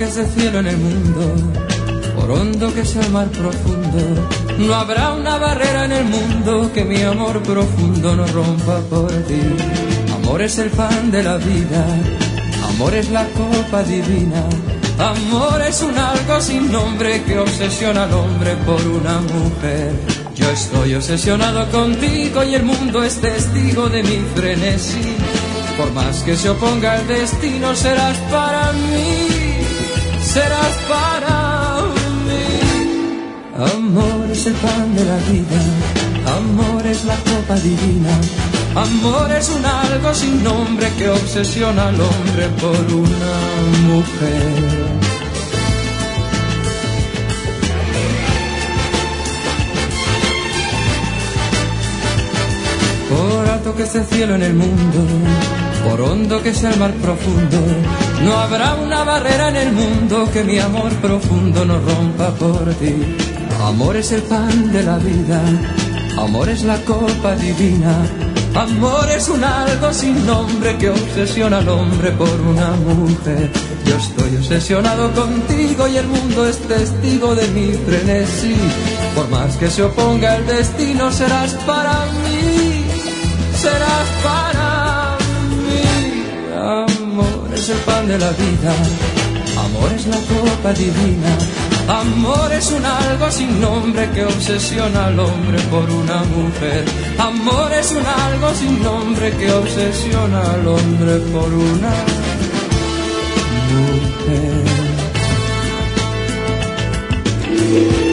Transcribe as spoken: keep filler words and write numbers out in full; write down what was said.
que sea el cielo en el mundo, por hondo que sea el mar profundo, no habrá una barrera en el mundo que mi amor profundo no rompa por ti. Amor es el pan de la vida, amor es la copa divina, amor es un algo sin nombre que obsesiona al hombre por una mujer. Yo estoy obsesionado contigo y el mundo es testigo de mi frenesí. Por más que se oponga el destino, serás para mí, serás para mí. Amor es el pan de la vida, amor es la copa divina, amor es un algo sin nombre que obsesiona al hombre por una mujer. Por alto que esté el cielo en el mundo, por hondo que sea el mar profundo, no habrá una barrera en el mundo que mi amor profundo no rompa por ti. Amor es el pan de la vida, amor es la copa divina, amor es un algo sin nombre que obsesiona al hombre por una mujer. Yo estoy obsesionado contigo y el mundo es testigo de mi frenesí. Por más que se oponga el destino, serás para mí, serás para mí. Amor es el pan de la vida, amor es la copa divina, amor es un algo sin nombre que obsesiona al hombre por una mujer. Amor es un algo sin nombre que obsesiona al hombre por una mujer.